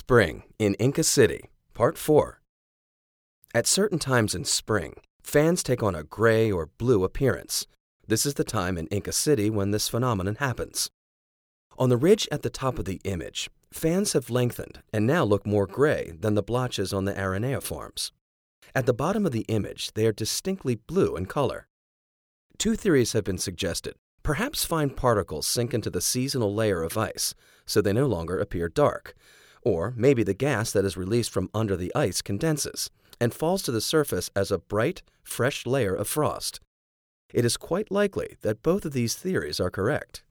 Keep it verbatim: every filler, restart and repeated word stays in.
Spring in Inca City, Part four. At certain times in spring, fans take on a gray or blue appearance. This is the time in Inca City when this phenomenon happens. On the ridge at the top of the image, fans have lengthened and now look more gray than the blotches on the arenaiforms. At the bottom of the image, they are distinctly blue in color. Two theories have been suggested. Perhaps fine particles sink into the seasonal layer of ice, so they no longer appear dark. Or maybe the gas that is released from under the ice condenses and falls to the surface as a bright, fresh layer of frost. It is quite likely that both of these theories are correct.